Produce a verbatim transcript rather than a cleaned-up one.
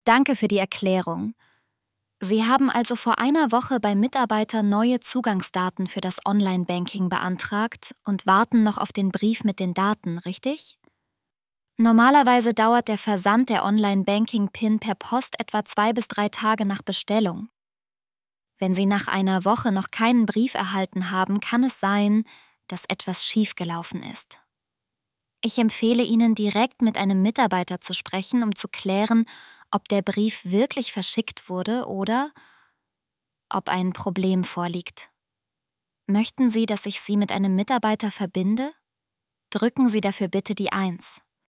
Danke für die Erklärung. Sie haben also vor einer Woche beim Mitarbeiter neue Zugangsdaten für das Online-Banking beantragt und warten noch auf den Brief mit den Daten, richtig? Normalerweise dauert der Versand der Online-Banking-PIN per Post etwa zwei bis drei Tage nach Bestellung. Wenn Sie nach einer Woche noch keinen Brief erhalten haben, kann es sein, dass etwas schiefgelaufen ist. Ich empfehle Ihnen, direkt mit einem Mitarbeiter zu sprechen, um zu klären, ob der Brief wirklich verschickt wurde oder ob ein Problem vorliegt. Möchten Sie, dass ich Sie mit einem Mitarbeiter verbinde? Drücken Sie dafür bitte die eins.